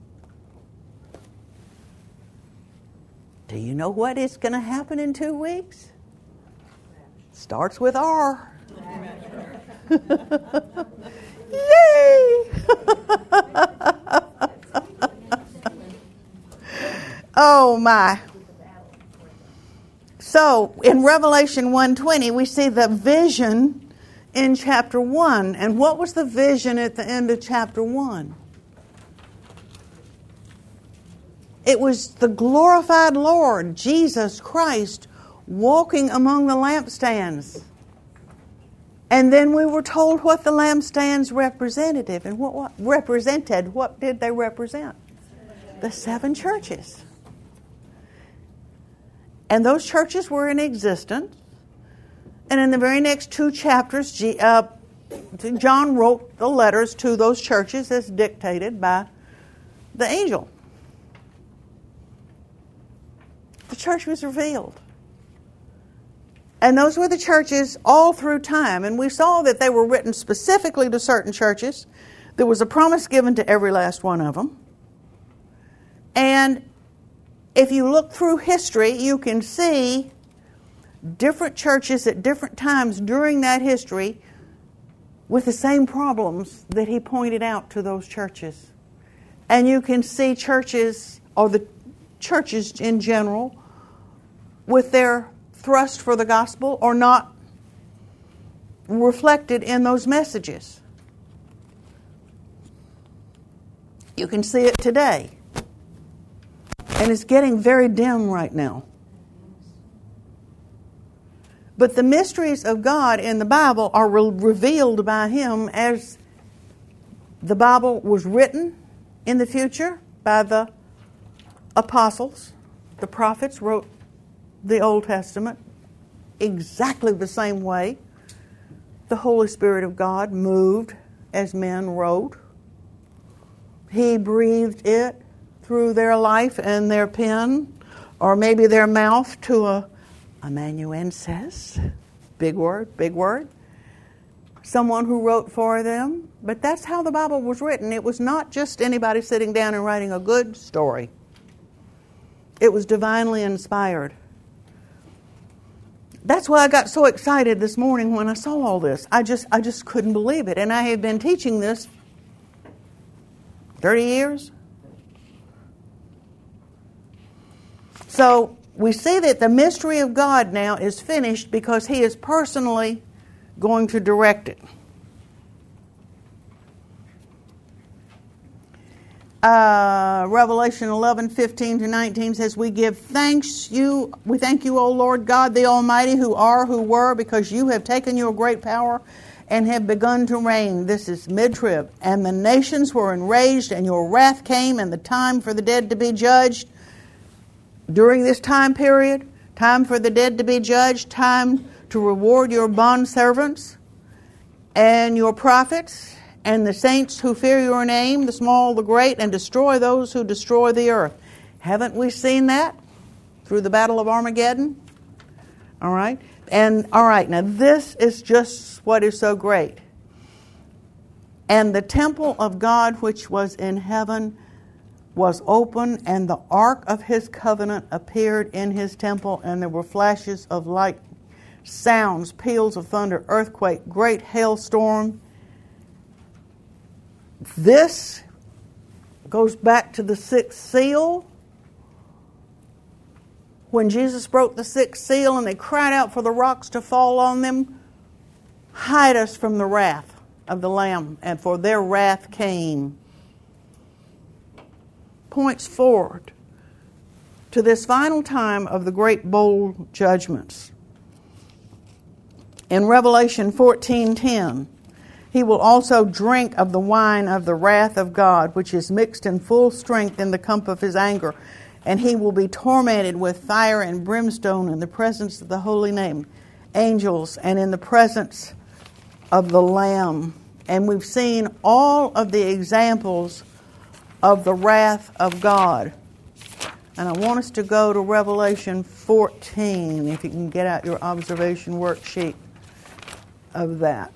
Do you know what is going to happen in two weeks? Starts with R. Yay! Oh my. So in Revelation one twenty, we see the vision in chapter one. And what was the vision at the end of chapter one? It was the glorified Lord, Jesus Christ, walking among the lampstands. And then we were told what the lampstands represented. And what, what represented, what did they represent? The seven churches. And those churches were in existence. And in the very next two chapters, G, uh, John wrote the letters to those churches as dictated by the angel. The church was revealed. And those were the churches all through time. And we saw that they were written specifically to certain churches. There was a promise given to every last one of them. And if you look through history, you can see different churches at different times during that history with the same problems that he pointed out to those churches. And you can see churches, or the churches in general, with their thrust for the gospel or not reflected in those messages. You can see it today. And it's getting very dim right now. But the mysteries of God in the Bible are re- revealed by Him as the Bible was written in the future by the apostles. The prophets wrote the Old Testament exactly the same way. The Holy Spirit of God moved as men wrote. He breathed it through their life and their pen, or maybe their mouth, to a amanuensis, big word, big word, someone who wrote for them. But that's how the Bible was written. It was not just anybody sitting down and writing a good story. It was divinely inspired That's why I got so excited this morning when I saw all this. I just I just couldn't believe it. And I have been teaching this thirty years. So we see that the mystery of God now is finished because He is personally going to direct it. Uh, Revelation eleven, fifteen to nineteen says, We give thanks you, we thank you, O Lord God, the Almighty, who are, who were, because you have taken your great power and have begun to reign. This is mid-trib. And the nations were enraged, and your wrath came, and the time for the dead to be judged. During this time period, time for the dead to be judged, time to reward your bondservants and your prophets, and the saints who fear your name, the small, the great, and destroy those who destroy the earth. Haven't we seen that through the Battle of Armageddon? All right. And, all right, now this is just what is so great. And the temple of God which was in heaven was open, and the ark of His covenant appeared in His temple, and there were flashes of light, sounds, peals of thunder, earthquake, great hailstorm. This goes back to the sixth seal. When Jesus broke the sixth seal and they cried out for the rocks to fall on them, hide us from the wrath of the Lamb, and for their wrath came. Points forward to this final time of the great bowl judgments. In Revelation fourteen ten, He will also drink of the wine of the wrath of God, which is mixed in full strength in the cup of His anger. And He will be tormented with fire and brimstone in the presence of the holy name, angels, and in the presence of the Lamb. And we've seen all of the examples of the wrath of God. And I want us to go to Revelation fourteen, if you can get out your observation worksheet of that.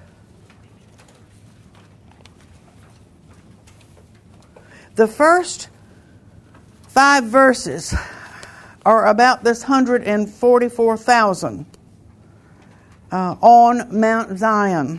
The first five verses are about this one hundred forty-four thousand uh, on Mount Zion.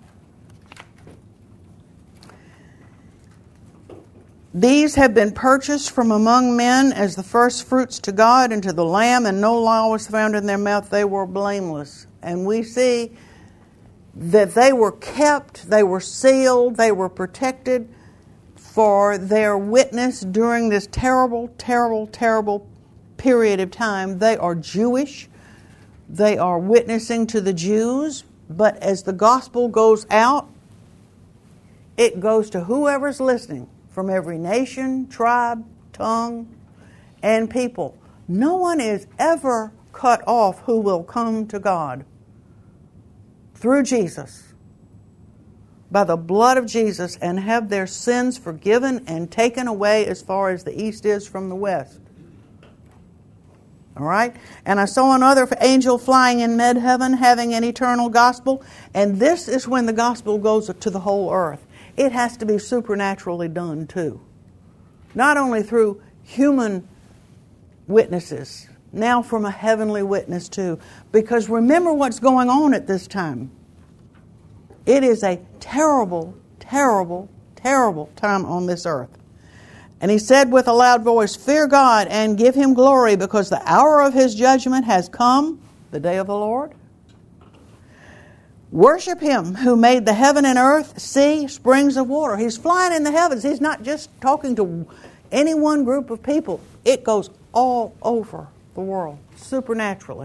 These have been purchased from among men as the first fruits to God and to the Lamb, and no law was found in their mouth. They were blameless. And we see that they were kept, they were sealed, they were protected for their witness during this terrible, terrible, terrible period of time. They are Jewish. They are witnessing to the Jews. But as the gospel goes out, it goes to whoever's listening from every nation, tribe, tongue, and people. No one is ever cut off who will come to God through Jesus, by the blood of Jesus, and have their sins forgiven and taken away as far as the east is from the west. All right? And I saw another angel flying in mid-heaven, having an eternal gospel. And this is when the gospel goes to the whole earth. It has to be supernaturally done too. Not only through human witnesses, now from a heavenly witness too. Because remember what's going on at this time. It is a terrible, terrible, terrible time on this earth. And he said with a loud voice, Fear God and give Him glory, because the hour of His judgment has come, the day of the Lord. Worship Him who made the heaven and earth, sea, springs of water. He's flying in the heavens. He's not just talking to any one group of people. It goes all over the world, supernaturally.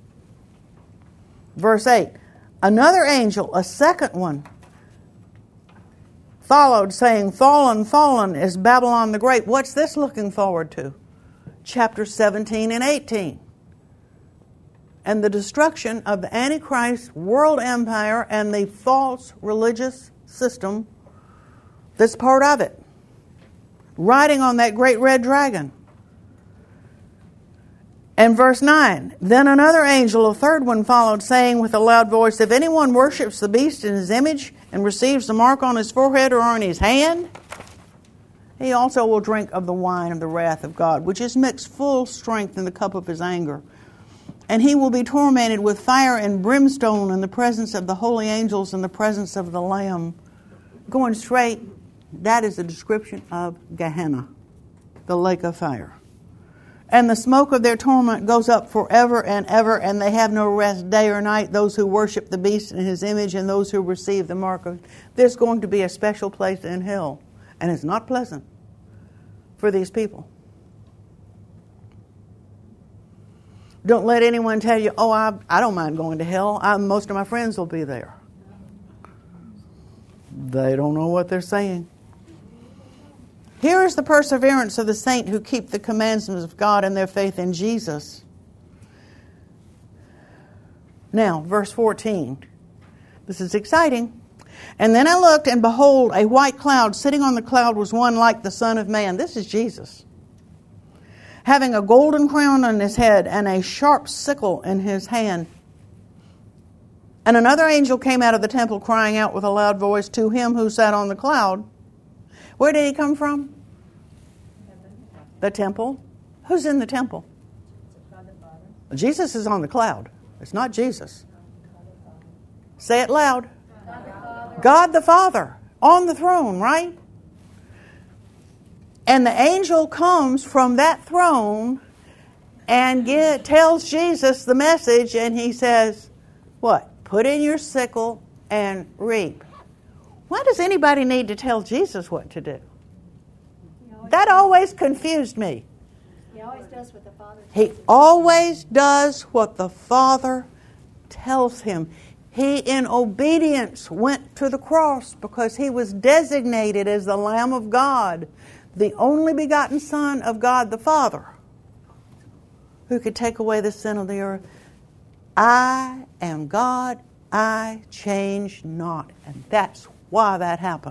Verse eight, another angel, a second one, followed, saying, Fallen, fallen is Babylon the Great. What's this looking forward to? Chapter seventeen and eighteen. And the destruction of the Antichrist world empire and the false religious system that's part of it. Riding on that great red dragon. And verse nine, Then another angel, a third one, followed, saying with a loud voice, If anyone worships the beast in his image and receives the mark on his forehead or on his hand, he also will drink of the wine of the wrath of God, which is mixed full strength in the cup of His anger. And he will be tormented with fire and brimstone in the presence of the holy angels and the presence of the Lamb. Going straight, that is a description of Gehenna, the lake of fire. And the smoke of their torment goes up forever and ever, and they have no rest day or night, those who worship the beast in his image and those who receive the mark of... There's going to be a special place in hell, and it's not pleasant for these people. Don't let anyone tell you, oh, I, I don't mind going to hell. I, most of my friends will be there. They don't know what they're saying. Here is the perseverance of the saint who keep the commandments of God and their faith in Jesus. Now, verse fourteen. This is exciting. And then I looked, and behold, a white cloud. Sitting on the cloud was one like the Son of Man. This is Jesus. Having a golden crown on his head and a sharp sickle in his hand. And another angel came out of the temple crying out with a loud voice to him who sat on the cloud. Where did he come from? The temple. Who's in the temple? Jesus is on the cloud. It's not Jesus. Say it loud. God the Father on the throne, right? And the angel comes from that throne and get, tells Jesus the message, and he says, what? Put in your sickle and reap. Why does anybody need to tell Jesus what to do? That always confused me. He always does what the Father tells He him. always does what the Father tells him. He, in obedience, went to the cross because he was designated as the Lamb of God, the only begotten Son of God the Father, who could take away the sin of the earth. I am God, I change not. And that's why that happened.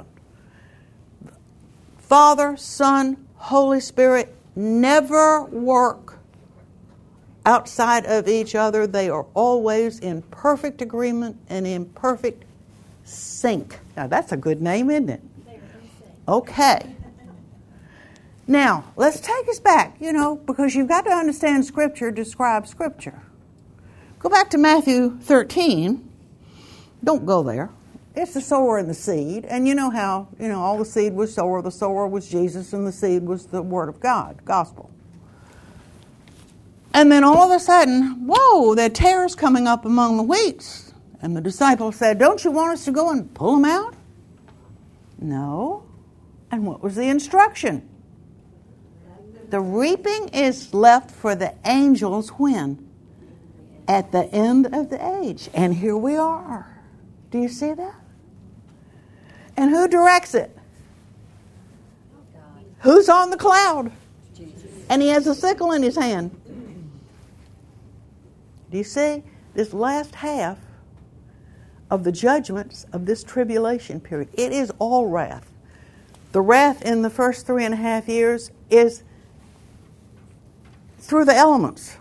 Father, Son, Holy Spirit never work outside of each other. They are always in perfect agreement and in perfect sync. Now that's a good name, isn't it? Okay. Now, let's take us back, you know, because you've got to understand Scripture describes Scripture. Go back to Matthew thirteen. Don't go there. It's the sower and the seed. And you know how, you know, all the seed was sower. The sower was Jesus, and the seed was the Word of God, gospel. And then all of a sudden, whoa, there are tares coming up among the wheats. And the disciples said, don't you want us to go and pull them out? No. And what was the instruction? The reaping is left for the angels when? At the end of the age. And here we are. Do you see that? And who directs it? God. Who's on the cloud? Jesus. And he has a sickle in his hand. Do you see? This last half of the judgments of this tribulation period, it is all wrath. The wrath in the first three and a half years is through the elements.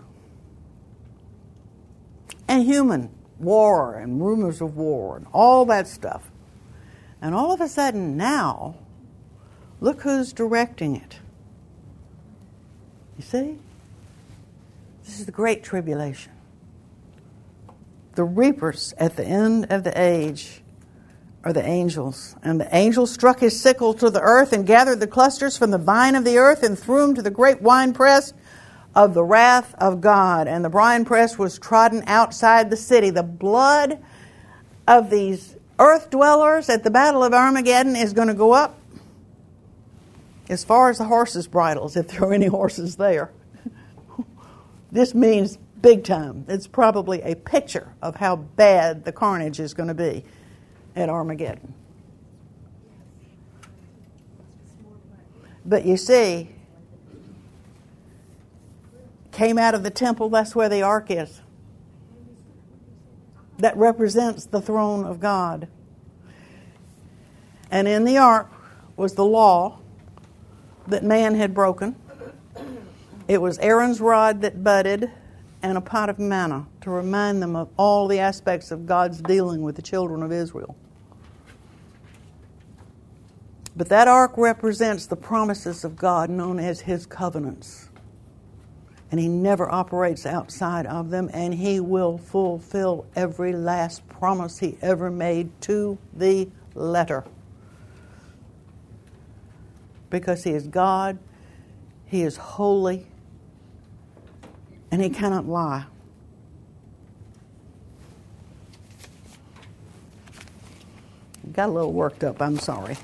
And human war and rumors of war and all that stuff. And all of a sudden now, look who's directing it. You see? This is the great tribulation. The reapers at the end of the age are the angels. And the angel struck his sickle to the earth and gathered the clusters from the vine of the earth and threw them to the great winepress of the wrath of God. And the winepress was trodden outside the city. The blood of these earth dwellers at the Battle of Armageddon is going to go up as far as the horses' bridles, if there are any horses there. This means big time. It's probably a picture of how bad the carnage is going to be at Armageddon. But you see, came out of the temple, that's where the ark is. That represents the throne of God. And in the ark was the law that man had broken. It was Aaron's rod that budded and a pot of manna to remind them of all the aspects of God's dealing with the children of Israel. But that ark represents the promises of God known as His covenants. And He never operates outside of them, and He will fulfill every last promise He ever made to the letter. Because He is God, He is holy, and He cannot lie. Got a little worked up, I'm sorry.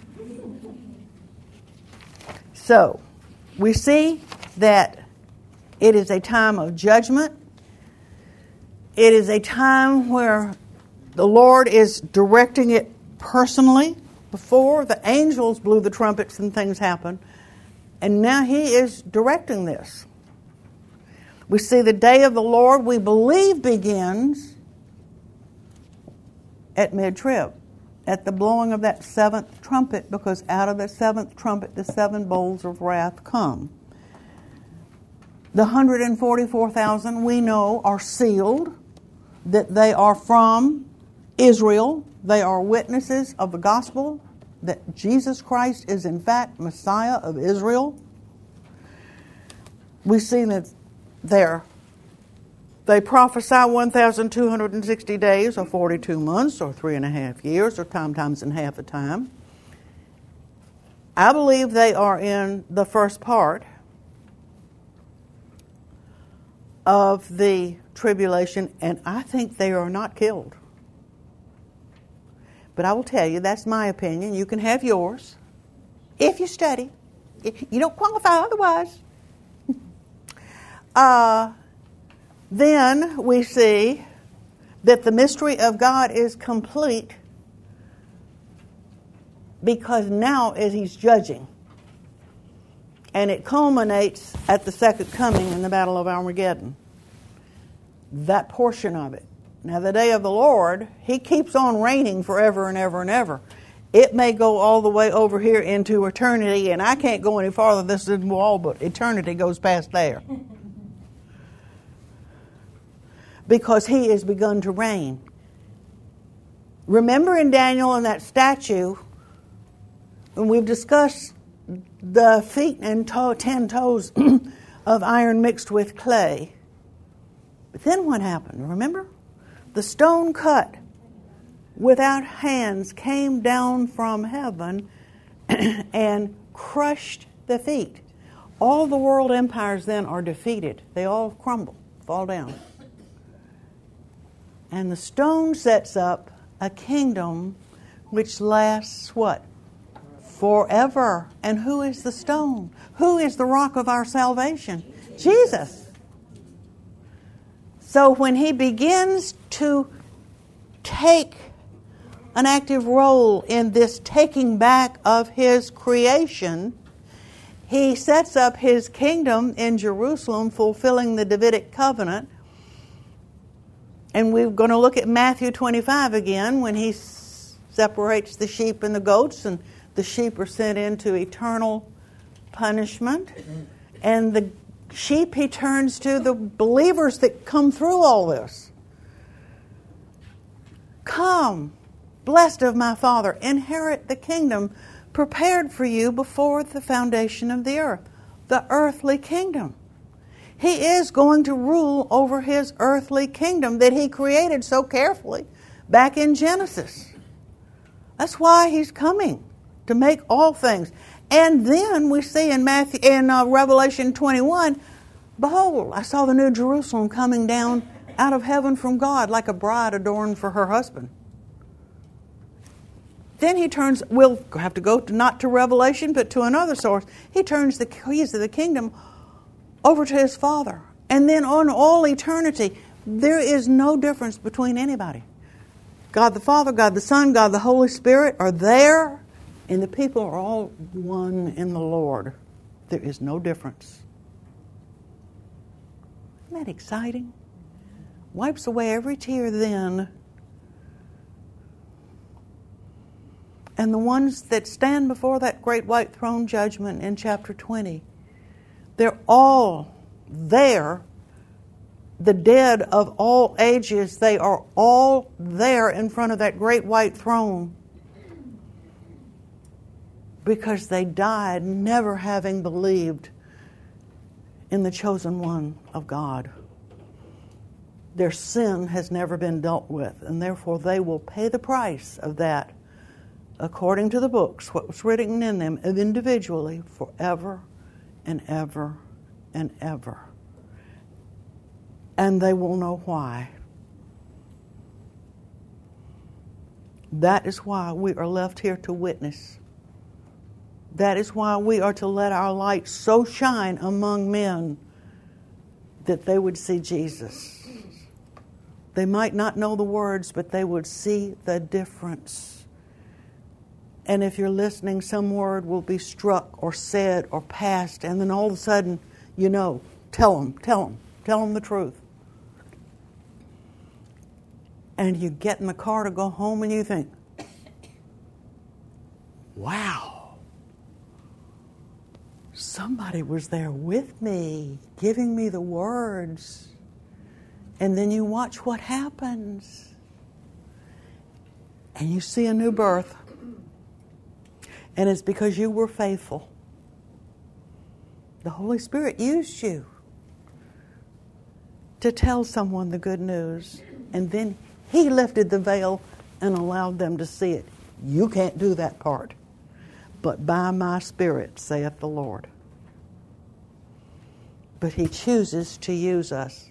So, we see that it is a time of judgment. It is a time where the Lord is directing it personally. Before, the angels blew the trumpets and things happened. And now He is directing this. We see the day of the Lord, we believe, begins at mid-trib, at the blowing of that seventh trumpet, because out of the seventh trumpet the seven bowls of wrath come. The one hundred forty-four thousand we know are sealed, that they are from Israel. They are witnesses of the gospel, that Jesus Christ is in fact Messiah of Israel. We see that there they prophesy one thousand two hundred sixty days, or forty-two months, or three and a half years, or sometimes in half a time. I believe they are in the first part of the tribulation, and I think they are not killed. But I will tell you, that's my opinion. You can have yours if you study. If you don't qualify otherwise. uh, then we see that the mystery of God is complete, because now is He's judging. And it culminates at the second coming in the Battle of Armageddon. That portion of it. Now, the day of the Lord, He keeps on reigning forever and ever and ever. It may go all the way over here into eternity, and I can't go any farther. This is wall, but eternity goes past there. Because He has begun to reign. Remember in Daniel and that statue, when we've discussed the feet and toe, ten toes of iron mixed with clay. But then what happened? Remember? The stone cut without hands came down from heaven and crushed the feet. All the world empires then are defeated. They all crumble, fall down. And the stone sets up a kingdom which lasts what? Forever. And who is the stone? Who is the rock of our salvation? Jesus. So when He begins to take an active role in this taking back of His creation, He sets up His kingdom in Jerusalem, fulfilling the Davidic covenant. And we're going to look at Matthew twenty-five again, when He separates the sheep and the goats, and the sheep are sent into eternal punishment. And the sheep He turns to the believers that come through all this. Come, blessed of my Father, inherit the kingdom prepared for you before the foundation of the earth. The earthly kingdom. He is going to rule over His earthly kingdom that He created so carefully back in Genesis. That's why He's coming, to make all things. And then we see in Matthew, in uh, Revelation twenty-one, behold, I saw the new Jerusalem coming down out of heaven from God, like a bride adorned for her husband. Then He turns, we'll have to go to, not to Revelation, but to another source. He turns the keys of the kingdom over to His Father. And then on all eternity, there is no difference between anybody. God the Father, God the Son, God the Holy Spirit are there, and the people are all one in the Lord. There is no difference. Isn't that exciting? Wipes away every tear then. And the ones that stand before that great white throne judgment in chapter twenty, they're all there. The dead of all ages, they are all there in front of that great white throne, because they died never having believed in the chosen one of God. Their sin has never been dealt with, and therefore they will pay the price of that according to the books, what was written in them individually forever and ever and ever. And they will know why. That is why we are left here to witness. That is why we are to let our light so shine among men that they would see Jesus. They might not know the words, but they would see the difference. And if you're listening, some word will be struck or said or passed, and then all of a sudden, you know, tell them, tell them, tell them the truth. And you get in the car to go home and you think, wow, somebody was there with me, giving me the words. And then you watch what happens. And you see a new birth. And it's because you were faithful. The Holy Spirit used you to tell someone the good news. And then He lifted the veil and allowed them to see it. You can't do that part. But by my Spirit, saith the Lord. But He chooses to use us.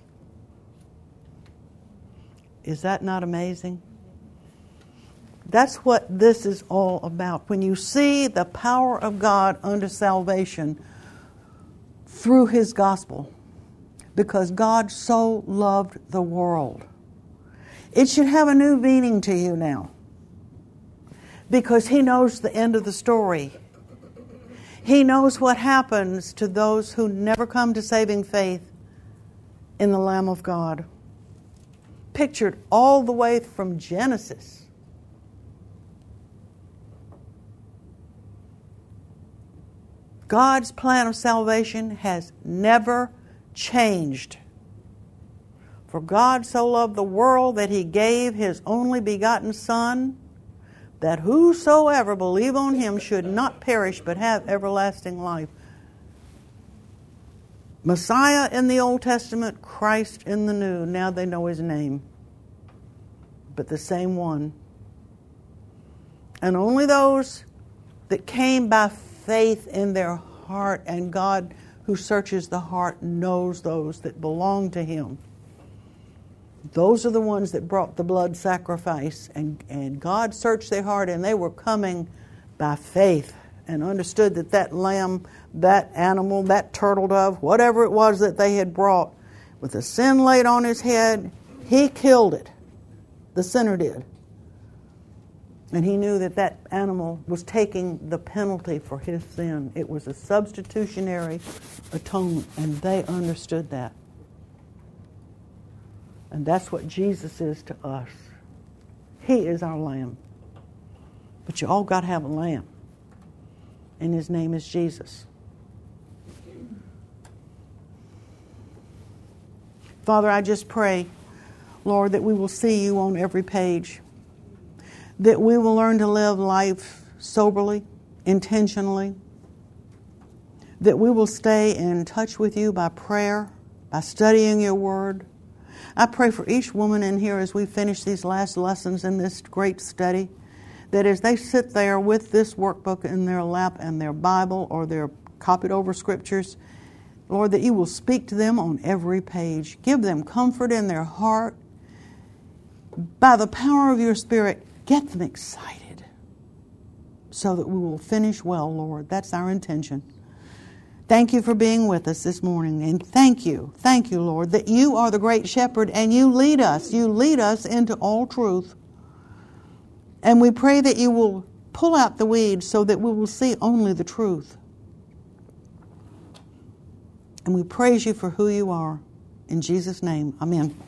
Is that not amazing? That's what this is all about. When you see the power of God unto salvation through His gospel, because God so loved the world, it should have a new meaning to you now. Because He knows the end of the story. He knows what happens to those who never come to saving faith in the Lamb of God. Pictured all the way from Genesis. God's plan of salvation has never changed. For God so loved the world that He gave His only begotten Son, that whosoever believe on Him should not perish but have everlasting life. Messiah in the Old Testament, Christ in the New. Now they know His name. But the same one. And only those that came by faith in their heart, and God who searches the heart knows those that belong to Him. Those are the ones that brought the blood sacrifice, and, and God searched their heart, and they were coming by faith and understood that that lamb, that animal, that turtle dove, whatever it was that they had brought, with the sin laid on His head, He killed it. The sinner did. And He knew that that animal was taking the penalty for his sin. It was a substitutionary atonement, and they understood that. And that's what Jesus is to us. He is our lamb. But you all got to have a lamb. And His name is Jesus. Father, I just pray, Lord, that we will see You on every page. That we will learn to live life soberly, intentionally. That we will stay in touch with You by prayer, by studying Your Word. I pray for each woman in here as we finish these last lessons in this great study, that as they sit there with this workbook in their lap and their Bible or their copied over scriptures, Lord, that You will speak to them on every page. Give them comfort in their heart. By the power of Your Spirit, get them excited so that we will finish well, Lord. That's our intention. Thank You for being with us this morning. And thank You, thank You, Lord, that You are the great shepherd and You lead us. You lead us into all truth. And we pray that You will pull out the weeds so that we will see only the truth. And we praise You for who You are. In Jesus' name, amen.